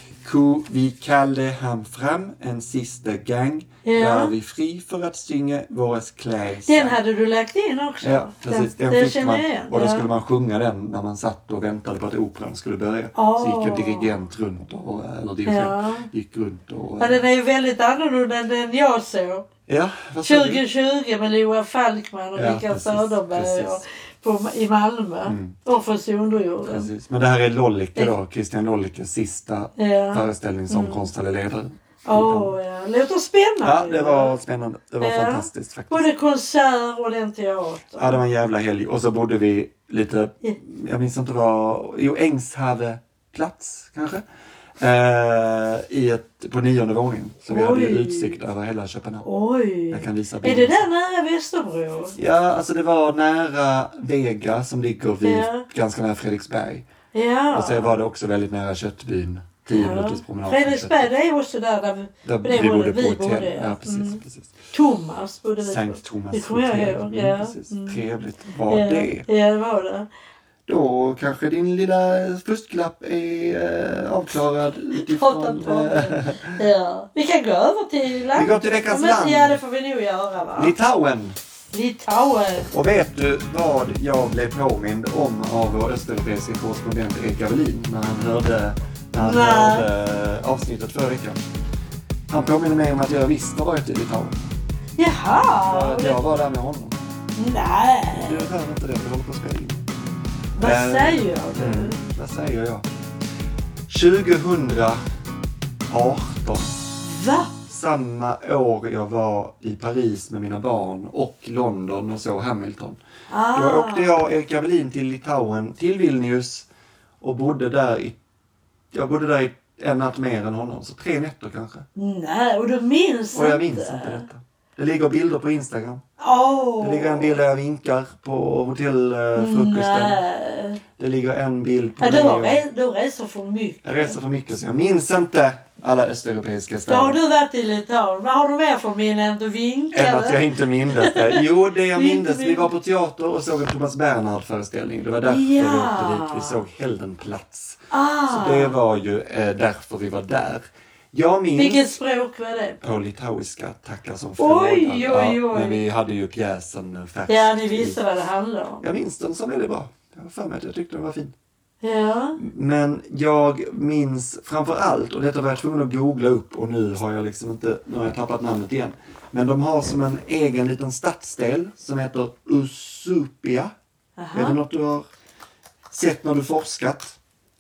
Ko vi kallade han fram en sista gång. Ja. Där vi fri för att synga våras kläder. Den hade du lagt in också. Ja, precis. Den, den fick man. Igen. Och då ja. skulle man sjunga den när man satt och väntade på att operan skulle börja. Oh. Så gick en dirigent runt och, eller dirigent ja. gick runt och... Ja, den är ju väldigt annorlunda än den jag såg. Ja, tjugo tjugo med Loa Falkman och ja, Rickard Söderberg och på, i Malmö. Mm. Och för Sonderjorden. Precis. Men det här är Lollike då, Christian Lollikes sista ja. föreställning som mm. konstnärlig ledare. Åh, oh, ja. Det låter spännande. Ja, det var spännande. Det var ja. fantastiskt faktiskt. Både konsert och den teater. Ja, det var en jävla helg. Och så bodde vi lite, yeah. jag minns inte vad, jo, Ängshave plats kanske. Eh, i ett, på nionde våningen. Så vi Oj. hade utsikt över hela Köpenhamn. Oj. Jag kan visa är det där nära Västerbro? Ja, alltså det var nära Vega som ligger vid, ja. ganska nära Fredriksberg. Ja. Och så var det också väldigt nära Köttbyn. tio ja. minuters promenad. Fredriksberg, det är också där, där, där det vi bodde vi på hotell. Ja, precis, mm. precis. Thomas bodde vi på. Sankt Thomas det kommer jag ihåg. Ja. Precis. Mm. Trevligt var ja. det. Ja, det var det. Då kanske din lilla fusklapp är äh, avklarad utifrån... Äh, ja. Vi kan gå över till land. Vi går till veckans land. Ja, det får vi nog göra, va? Litauen. Litauen. Och vet du vad jag blev påmind om av vår östeuropeiska korrespondent Erik Gavelin när han hörde, när han hörde avsnittet förra veckan? Han påminner mig om att jag visst har varit i Litauen. Jaha. För att jag var där med honom. Nej. Du hör inte det, vi håller på att spela in. Vad äh, säger jag du? Mm, vad säger jag? tjugohundraarton. Va? Samma år jag var i Paris med mina barn och London och så Hamilton. Ah. Då åkte jag och Erik Gavelin till Litauen, till Vilnius och bodde där i, jag bodde där i en natt mer än honom, så tre nätter kanske. Nej, och du minns Och jag minns inte, inte detta. Det ligger bilder på Instagram. Oh. Det ligger en bild där jag vinkar på hotellfrukosten. Nej. Det ligger en bild på ja, mig. Du, re- du reser för mycket. Jag reser för mycket så jag minns inte alla östeuropeiska städer. Då har du varit i Litauen. Vad har du mer för minne än du vinkade? Än att jag inte minns det. Jo, det jag minns. Vi var på teater och såg en Thomas Bernhard-föreställning. Det var därför ja. vi åkte dit. Vi såg Heldenplats. Ah. Så det var ju eh, därför vi var där. Jag minns... Vilket språk var det? På litauiska, tackar som frågan. Oj, oj, oj. Ja, men vi hade ju pjäsen färsk. Ja, ni visste vad det handlade om. Jag minns den som väldigt bra. Jag var för mig att jag tyckte den var fin. Ja. Men jag minns framför allt, och detta var jag tvungen att googla upp och nu har jag liksom inte, nu har jag tappat namnet igen. Men de har som en egen liten stadsdel som heter Usupia. Aha. Är det något du har sett när du forskat?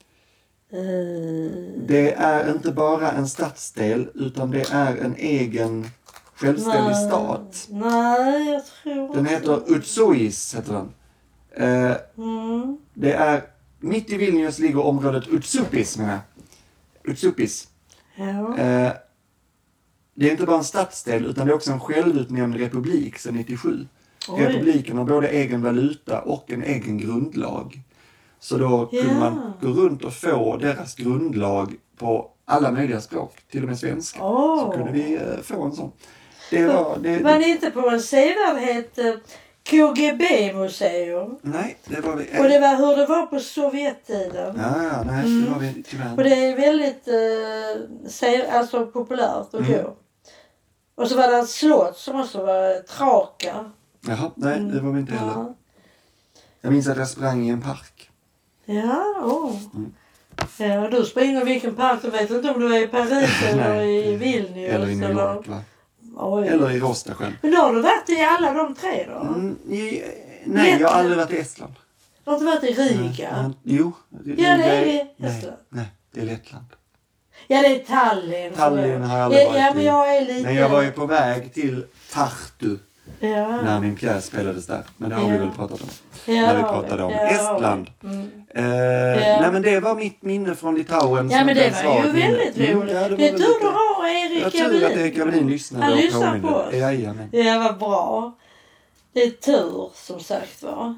Uh. Det är inte bara en stadsdel utan det är en egen självständig Nej. stad. Nej, jag tror Den heter Utsuis, heter den. Eh, mm. Det är mitt i Vilnius ligger området Utsupis, menar jag. Utsupis. Ja. Eh, det är inte bara en stadsdel utan det är också en självutnämnd republik sedan nittiosju. Oj. Republiken har både egen valuta och en egen grundlag. Så då kunde yeah. man gå runt och få deras grundlag på alla möjliga språk, till och med svenska. Oh. Så kunde vi uh, få en sån. Det var, det, var ni inte på en sevärdhet K G B-museum? Nej, det var vi. Och det var hur det var på Sovjettiden. Ja, ja, nej, mm. det var vi tyvärr. Och det är väldigt uh, se, alltså populärt att mm. gå. Och så var det ett slott som också var Traka. Jaha, nej, det var vi inte heller. Ja. Jag minns att jag sprang i en park. Ja, åh. Mm. Ja, du springer i vilken park? Du vet inte om du är i Paris eller i Vilnius. Eller i New York, va? Oj. Eller i Rostasjön. Men då har du varit i alla de tre då? Mm, i, nej, Lettland. Jag har aldrig varit i Estland. Du har inte varit i Riga? Mm, jo. Det, ja, det är det. Nej, nej, det är Lettland. Ja, det är Tallinn. Tallinn har jag aldrig varit i. Ja, men jag är lite... Men jag var ju på väg till Tartu. Ja. När min pjäs spelades där. Men det har ja. vi väl pratat om. Ja, när vi pratade om ja, Estland. Mm. Eh, ja. Nej men det var mitt minne från Litauen. Ja men det var ju väldigt roligt. Mm, ja, det, det är tur du har Erik Jag tror att Erik Gavelin lyssnade. Han lyssnar på oss. Jajamän. Ja, vad bra. Det är tur som sagt var.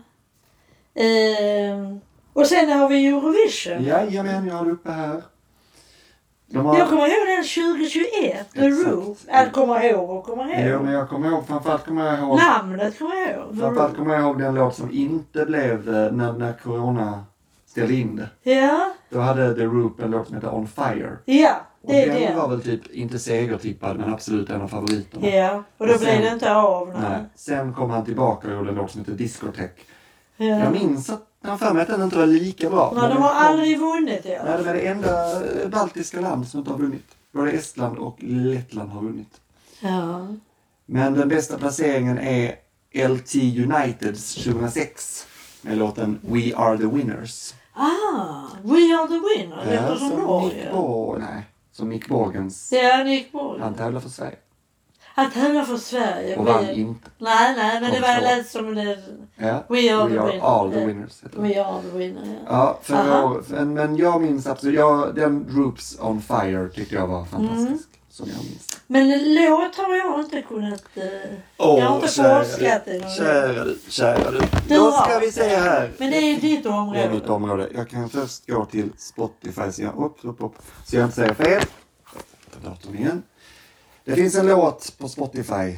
Eh, och sen har vi Eurovision. Jajamän, jag har uppe här. Har... Jag kommer ihåg den tjugohundratjugoett, The Roof. Jag kommer ihåg och kommer ihåg. Jo, men jag kommer ihåg, framförallt kommer jag ihåg... Namnet kommer jag ihåg. Framförallt kommer jag ihåg den låt som inte blev när, när corona ställde in det. Ja. Då hade The Roof en låt som heter On Fire. Ja, det är det. Och den det. var väl typ inte segertippad, men absolut en av favoriterna. Ja, och då och sen, blev det inte av. Nej. nej. Sen kom han tillbaka och gjorde en låt som heter Discotech. Ja. Jag minns att han för mig att den inte var lika bra. Nej, de har kom... aldrig vunnit det. Nej, det var det enda baltiska land som inte har vunnit. Både Estland och Lettland har vunnit. Ja. Men den bästa placeringen är L T Uniteds tjugohundrasex med låten We Are The Winners. Ah, We Are The Winners. Det är ja, som Norge. Åh, nej. som Nick Borgens. Ja, Nick Borgens. Han tävlar för Sverige. Han tävlar för Sverige. Och vann inte. Nej, nej, men det var lätt som det... Ja. We are, We the, are winner. all the winners. We are the winner, ja. Ja, för år, för, men jag minns absolut, jag, den Droops on Fire tyckte jag var fantastisk. Mm. Som jag minns. Men låt har jag inte kunnat... Uh, oh, jag har inte forskat i någon. Kära du, kära du. Då ska vi se här. Men det är ditt område. Det är mitt område. Jag kan först gå till Spotify så jag, upp, upp, upp, så jag inte säger fel. Ta datorn igen. Det finns en låt på Spotify.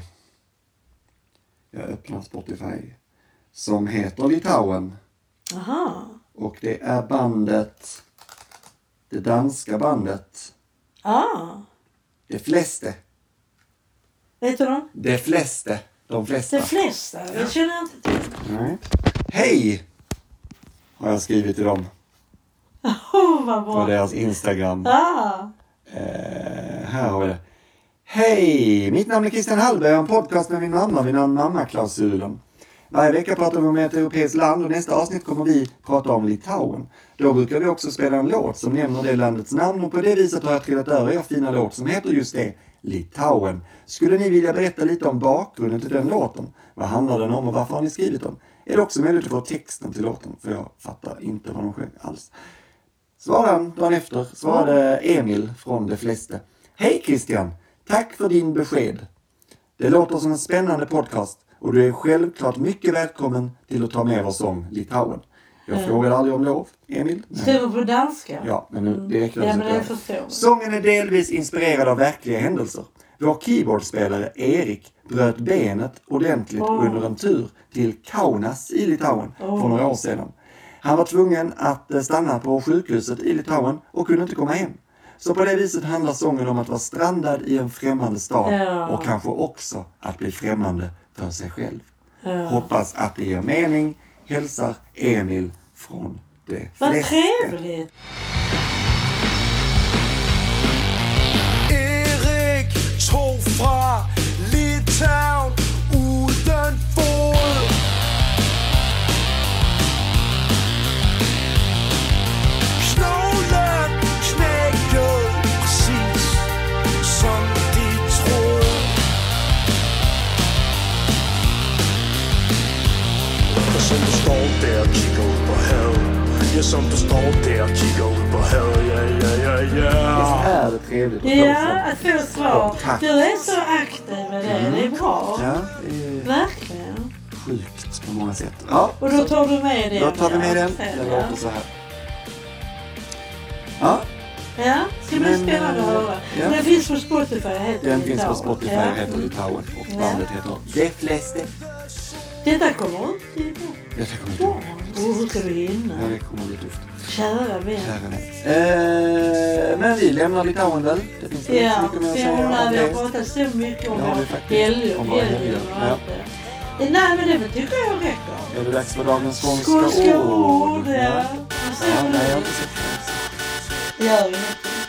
Jag öppnar Spotify. Som heter Litauen. Aha. Och det är bandet. Det danska bandet. Ah. De flesta. Vet du dem? De flesta. De flesta. De flesta? Jag känner inte till. Nej. Hej! Har jag skrivit till dem. Oh, vad bra. På deras Instagram. Ah. Eh, här har vi det. Hej! Mitt namn är Christian Hallberg. Jag har en podcast med min mamma vid namn Mamma-klausulen. Varje vecka pratar vi om ett europeiskt land och nästa avsnitt kommer vi prata om Litauen. Då brukar vi också spela en låt som nämner det landets namn och på det viset har jag trillat över er fina låt som heter just det, Litauen. Skulle ni vilja berätta lite om bakgrunden till den låten? Vad handlar den om och varför har ni skrivit den? Är det också möjligt att få texten till låten? För jag fattar inte vad de sjöng alls. Svarade dagen efter svarade Emil från De flesta. Hej Christian! Tack för din besked. Det låter som en spännande podcast. Och du är självklart mycket välkommen till att ta med vår sång Litauen. Jag mm. frågade aldrig om lov, Emil. Skriver på danska? Ja, men nu, det räcker mm. ja, men Sången är delvis inspirerad av verkliga händelser. Vår keyboardspelare Erik bröt benet ordentligt oh. under en tur till Kaunas i Litauen oh. för några år sedan. Han var tvungen att stanna på sjukhuset i Litauen och kunde inte komma hem. Så på det viset handlar sången om att vara strandad i en främmande stad ja. och kanske också att bli främmande för sig själv. Ja. Hoppas att det ger mening. Hälsar Emil från Det Vad flesta. trevligt! Erik tog fra Litauen uden fod. Knoglen knækkede præcis som de troede. Og som du står der og kigger ud på havet. Ja, som du står der og kigger ud på havet. Ja, ja, ja, ja. Visst är det trevligt att Ja, att få svar. Du är så aktiv med det. Mm. Det är bra. Ja, det är verkligen sjukt på många sätt. Ja, och då tar du med det. Då tar vi med den. Det låter så här. Ja. Ja, ska bli spännande att höra. Ja. Den finns på Spotify. Heter den Litauen. finns på Spotify ja. heter Litauen. Och ja. bandet heter De flesta. Detta kommer ut i Detta kommer ut i Åh, hur ska du hinna? Ja, det kommer bli tufft. Kära vän. Kära vän. Eh, men vi lämnar Litauen väl? Det finns ja, inte så mycket mer att säga om det. Vi har pratat så mycket om helger och helger och allt det. Nej, men det tycker jag räcker. Är det dags för dagens skånska, skånska ord? ord? Ja. Ja. Ja, nej, jag har inte sett det. Det gör vi inte.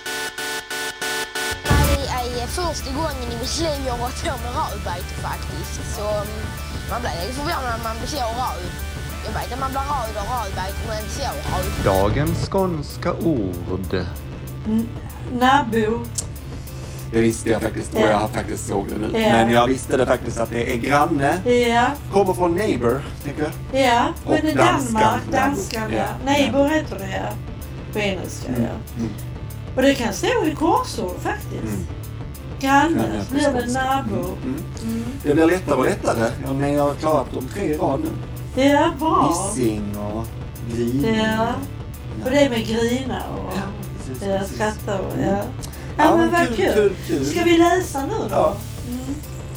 Det är första gången i mitt liv jag har varit på med rödbete faktiskt. Så man blir lite förvånad när man blir så röd. Jag vet att man blir röd och rödbete men inte så röd. Dagens skånska ord. N- Nabo. Det visste jag faktiskt och ja. jag har faktiskt såg det nu. Ja. Men jag visste det faktiskt att det är granne. Ja. Kommer från neighbor, tycker jag. Ja, men och det är Danmark, danskan, ja. Neighbor ja. heter det ja. På engelska, mm. ja. Mm. Och det kan stå i korsord faktiskt. Mm. Granne, så blir det nabo. Mm. Mm. Det blir lättare och lättare ja, när jag har klarat de tre i rad nu. Det är bra. Gissing och grina. Ja, och det är med grina och ja, precis, ja, precis. skratta och mm. ja. Ja, ja men vad kul, kul. Kul, kul. Ska vi läsa nu då? Ja. Mm.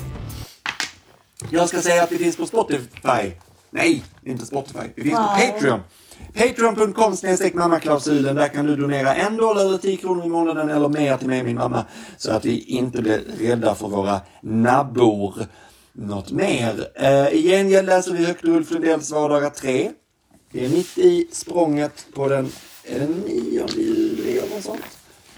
Jag ska säga att vi finns på Spotify. Nej, inte Spotify. Vi finns Nej. på Patreon. Patreon punkt com snedstreck mammaklausulen. Där kan du donera en dollar eller tio kronor i månaden eller mer till mig och min mamma. Så att vi inte blir rädda för våra nabbor. Något mer. Uh, I gengäld läser vi högt Ulf Lundells vardagar tre. Det är mitt i språnget på den, är det nionde juli eller något sånt?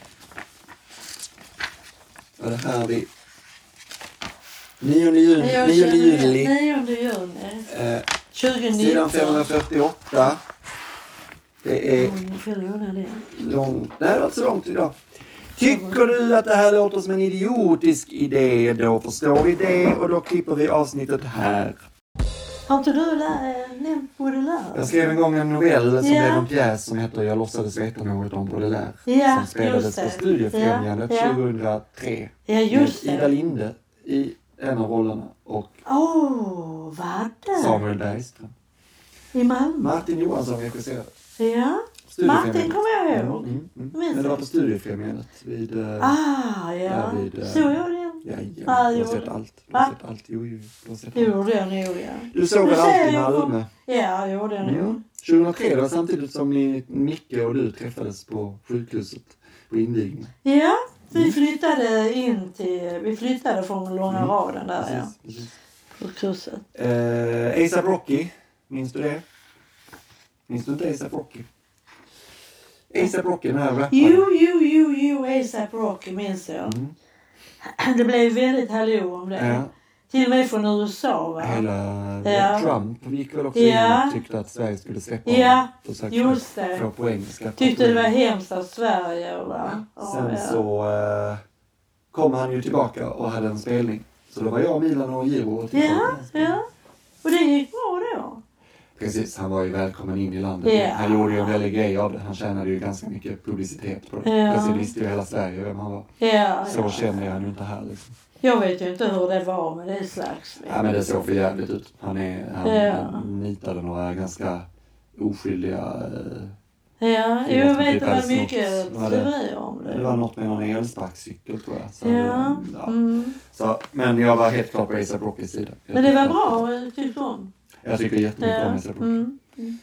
Och det här vi nionde juli. nionde juli. nionde juli. Uh, tjugonitton. Sidan femhundrafyrtioåtta. Det är mm, långt. Nej, det var inte så långt idag. Tycker du att det här låter som en idiotisk idé, då förstår vi det och då klipper vi avsnittet här. Har inte du där nämnt Baudelaire? Jag skrev en gång en novell som Ja. blev en pjäs som heter Jag låtsades veta något om Baudelaire. Ja, som spelades just det. på Studiefrämjandet Ja, ja. tjugohundratre. Ja, just med det. Ida Linde i en av rollerna och Åh, oh, vad det? Samuel Bergström. I Malmö? Martin Johansson regisserade. Ja, Studiefrämjandet. Martin kommer jag ihåg. Mm, mm, mm. Minns Men det var jag. på Studiefrämjandet vid... Uh, Ah, ja. Ja, vid, eh, Så jag den? ja, ja, Ah, du jo. har sett allt. Du har Va? sett allt. Jo, jo, du har sett Det allt. gjorde jag nog, ja. Du såg väl ser allt i jag på- Malmö? Ja, jag gjorde jag nog. Mm. tjugohundratre, det var samtidigt som ni, Micke och du träffades på sjukhuset på invigningen. Ja, vi flyttade in till... Vi flyttade från långa Mm. raden där, ja. Precis, precis. Sjukhuset. Eh, A$AP Rocky, minns du det? Minns du inte A$AP Rocky? A$AP Rocky, den här rapparen. Jo, jo, jo, jo, A$AP Rocky minns jag. Mm. Det blev väldigt hallå om det. Ja, Till och med från U S A, va? hela Ja. Trump gick väl också Ja. in och tyckte att Sverige skulle släppa Ja, honom. Försökte just det. få på engelska. Tyckte det var hemskt av Sverige, va? Ja, Sen ja. så eh, kom han ju tillbaka och hade en spelning. Så då var jag, Milan och Giro och tittade på Ja, den spelningen. ja. Och det gick bra då. Precis, han var ju välkommen in i landet. Ja. Han gjorde ju en väldig grej av det. Han tjänade ju ganska mycket publicitet på det. Ja. Plötsligt visste ju hela Sverige vem han var. Ja, Så ja. kände jag han ju inte här liksom. Jag vet ju inte hur det var med det slagsmålet. Ja, men det såg för jävligt ut. Han, är, han, Ja. han nitade några ganska oskyldiga... Eh, Ja, Det jag var vet typ det var alls mycket något. Var det- teorier om det. det var något med någon elsparkcykel tror jag. Så, Ja, ja. mm. Så, men jag var helt klart på A$AP Rockys sida. Jag Men det var tyckte- bra, jag tyckte om. Jag tycker jättemycket Ja, om A$AP Rocky. mm. Mm.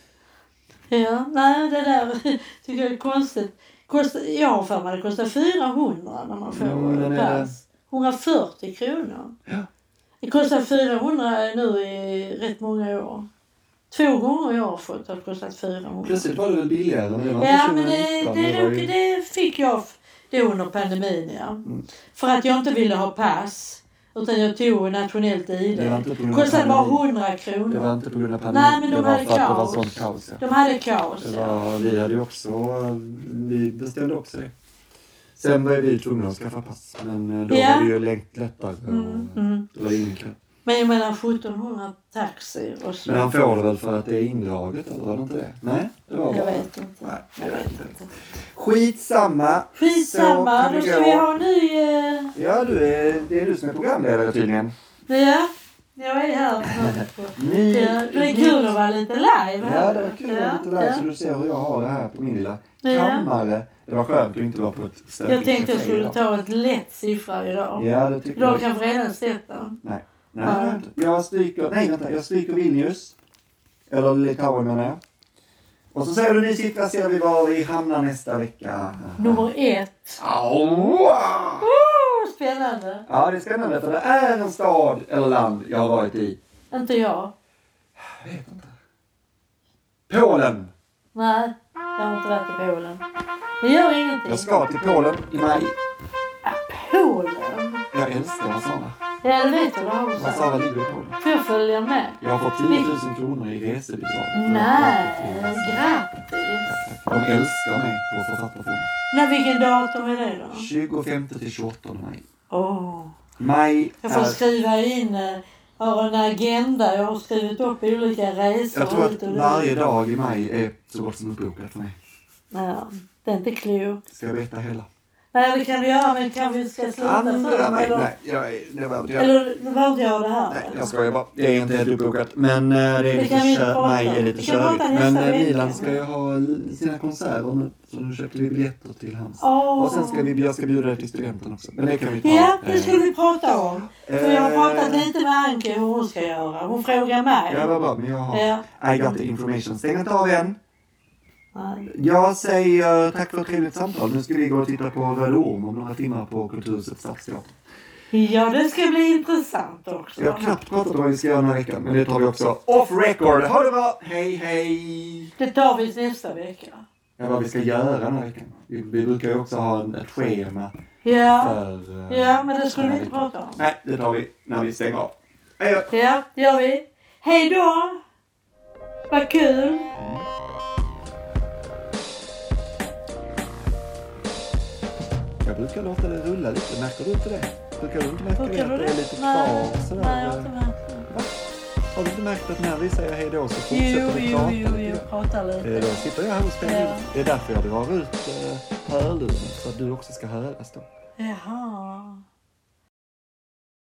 Ja, nej det där tycker jag är konstigt. Kostar, jag har för mig det kostar fyrahundra när man får Mm, men mm, är det- pass. hundrafyrtio kronor. Ja. Det kostar fyrahundra nu i rätt många år. Två gånger jag har fått har det kostat fyrahundra. Plötsligt var det väl billigare. Men det var Ja, inte men det, tjugohundranitton, det, var det, ju- det fick jag f- då under pandemin, ja. Mm. För att jag inte ville ha pass. Utan jag tog nationellt I D. Det var inte på grund av Kostade bara pandemi. hundra Det kronor. var inte på grund av pandemin. Nej, men de det var hade för att det var kaos. sånt kaos. Ja. De hade kaos, Det ja. var, vi hade ju också, vi bestämde också det. Sen var vi tvungna att skaffa pass. Men eh, då Ja. var det ju längt lättare. Mm, Och mm. det var ingen kö. Men jag menar sjuttonhundra taxi och så. Men han får det väl för att det är indraget eller var det inte det? Nej, det var Jag bara. vet inte. Nej, Jag vet inte. Skitsamma. Så Skitsamma, kan då det ska gå. vi ha en ny... eh, Ja, du är, det är du som är programledare tydligen. Ja, jag är här. Ny, Ja, det är kul att vara lite live här. Ja, det var kul att vara lite live så du ser hur jag har det här på min lilla Ja. kammare. Det var skönt att inte vara på ett stökigt Jag tänkte jag café skulle idag. ta ett lätt siffra idag. Ja, det tycker Idag jag. kanske redan sett den. Nej, nej, Ja. det har jag inte. Jag stryker, nej vänta, jag stryker Vilnius. Eller Litauen menar jag. Och så säger du ny siffra ser vi var vi hamnar nästa vecka. Nummer ett. Au! Oh, spännande. Ja, det är spännande för det är en stad eller land jag har varit i. Inte jag. Jag vet inte. Polen. Nej, jag har inte varit i Polen. Det gör ingenting. Jag ska till Polen i maj. Ah, Polen? Jag älskar Warszawa. Ja, det vet jag. Det har du sagt. Warszawa ligger i Polen. Får jag följa med? Jag har fått tio tusen kronor i resebidrag. Nej, grattis. De älskar mig på författarfonden. När vilken datum är det då? tjugofemte till tjugoåttonde maj. Åh. Maj Jag får är... skriva in, eh, har en agenda. Jag har skrivit upp olika resor. Jag tror ut att och varje dit. dag i maj är så gott som uppbokat för mig. Ja, det är inte klokt. Ska jag veta hela? Nej, det kan du göra, men kanske vi ska sluta Andra för maj? eller, Nej, jag är... Det var inte jag. eller du behöver inte göra det här. Nej, jag skojar bara. Det är inte helt uppbokat. Men eh, det är Det lite kan vi inte kö- prata maj om. är lite Vi kan prata körigt. nästa Men eh, vecka. Milan ska ju ha sina konserter nu. Så nu köpte vi biljetter till hans. Åh. Och sen ska vi, jag ska bjuda dig till studenten också. Men det kan vi ta. Ja, det eh, ska vi prata om. För jag har pratat eh, lite med Anke hur hon ska göra. Hon frågar mig. Ja, vad bra. Men jag har... Ja. I got the information. Stäng inte av än. Nej. Jag säger tack för ett trevligt samtal. Nu ska vi gå och titta på Röda Orm om några timmar på Kulturhuset Stadsteater. Ja, det ska bli intressant också. Jag har knappt pratat om vad vi ska göra den här veckan. Men det tar vi också off record. Ha det bra! Hej, hej! Det tar vi nästa vecka. Ja, vad vi ska göra den här veckan. Vi, vi brukar ju också ha en, ett schema Ja. för... eh, Ja, men det skulle den vi här inte veckan. prata om. Nej, det tar vi när vi stänger av. Hej då! Ja, det gör vi. Hej då! Vad kul! Jag brukar låta det rulla lite. Märker du inte det? Brukar du inte märka Brukar det? du Att det är det? lite Nej. kvar sådär? Nej, jag har inte märkt det. Va? Har du inte märkt att när vi säger hej då så fortsätter Jo, vi jo, prata jo, lite? jo, prata lite. Eh, Då sitter jag här och spelar. Ja. Det är därför jag drar ut eh, hörluren. Så att du också ska höras då. Jaha.